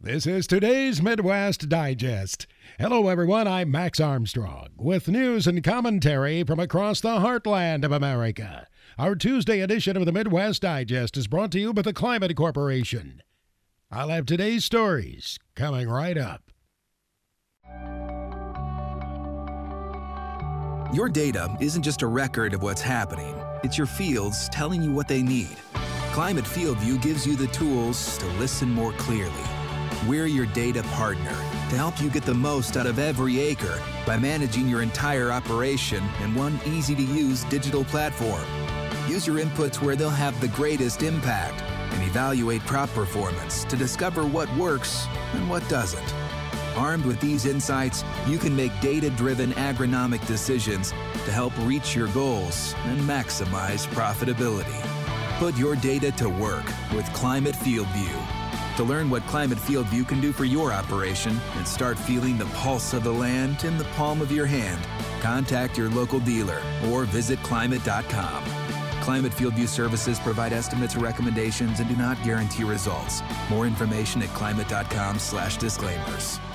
This is today's Midwest Digest. Hello, everyone. I'm Max Armstrong with news and commentary from across the heartland of America. Our Tuesday edition of the Midwest Digest is brought to you by the Climate Corporation. I'll have today's stories coming right up. Your data isn't just a record of what's happening. It's your fields telling you what they need. Climate Field View gives you the tools to listen more clearly. We're your data partner to help you get the most out of every acre by managing your entire operation in one easy-to-use digital platform. Use your inputs where they'll have the greatest impact and evaluate crop performance to discover what works and what doesn't. Armed with these insights, you can make data-driven agronomic decisions to help reach your goals and maximize profitability. Put your data to work with Climate Field View. To learn what Climate Field View can do for your operation and start feeling the pulse of the land in the palm of your hand, contact your local dealer or visit climate.com. Climate Field View services provide estimates or recommendations and do not guarantee results. More information at climate.com/disclaimers.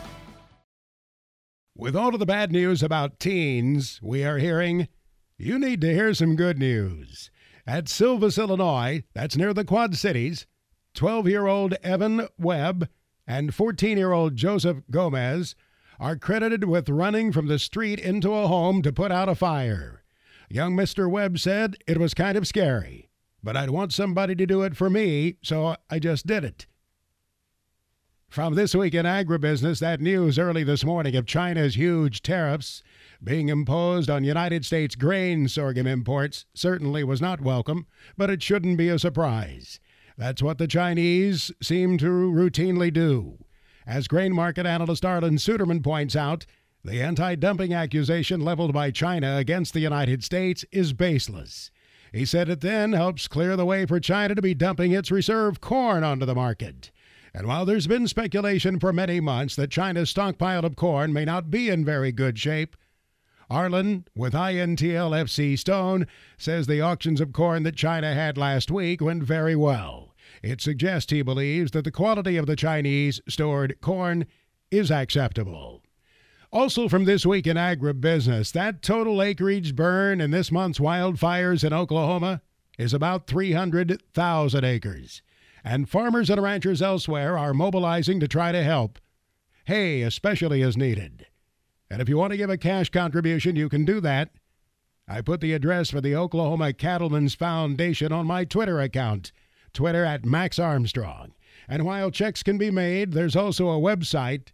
With all of the bad news about teens, we are hearing, you need to hear some good news. At Silvis, Illinois, that's near the Quad Cities, 12-year-old Evan Webb and 14-year-old Joseph Gomez are credited with running from the street into a home to put out a fire. Young Mr. Webb said, "It was kind of scary, but I'd want somebody to do it for me, so I just did it." From This Week in Agribusiness, that news early this morning of China's huge tariffs being imposed on United States grain sorghum imports certainly was not welcome, but it shouldn't be a surprise. That's what the Chinese seem to routinely do. As grain market analyst Arlen Suderman points out, the anti-dumping accusation leveled by China against the United States is baseless. He said it then helps clear the way for China to be dumping its reserve corn onto the market. And while there's been speculation for many months that China's stockpile of corn may not be in very good shape, Arlen, with INTL FC Stone, says the auctions of corn that China had last week went very well. It suggests he believes that the quality of the Chinese stored corn is acceptable. Also from This Week in Agribusiness, that total acreage burn in this month's wildfires in Oklahoma is about 300,000 acres. And farmers and ranchers elsewhere are mobilizing to try to help. Hay especially is needed. And if you want to give a cash contribution, you can do that. I put the address for the Oklahoma Cattlemen's Foundation on my Twitter account, Twitter at Max Armstrong. And while checks can be made, there's also a website,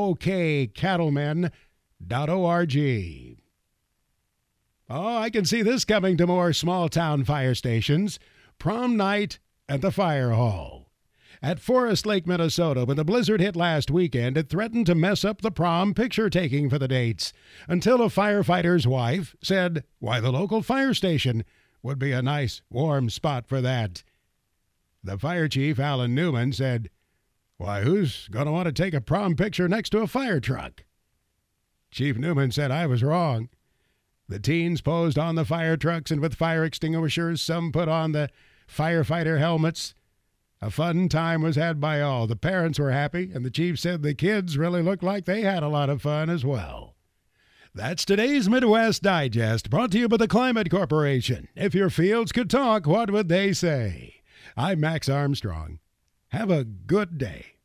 okcattlemen.org. Oh, I can see this coming to more small-town fire stations. Prom night at the fire hall. At Forest Lake, Minnesota, when the blizzard hit last weekend, it threatened to mess up the prom picture-taking for the dates, until a firefighter's wife said, why, the local fire station would be a nice, warm spot for that. The fire chief, Alan Newman, said, why, who's going to want to take a prom picture next to a fire truck? Chief Newman said I was wrong. The teens posed on the fire trucks and with fire extinguishers. Some put on the firefighter helmets. A fun time was had by all. The parents were happy, and the chief said the kids really looked like they had a lot of fun as well. That's today's Midwest Digest, brought to you by the Climate Corporation. If your fields could talk, what would they say? I'm Max Armstrong. Have a good day.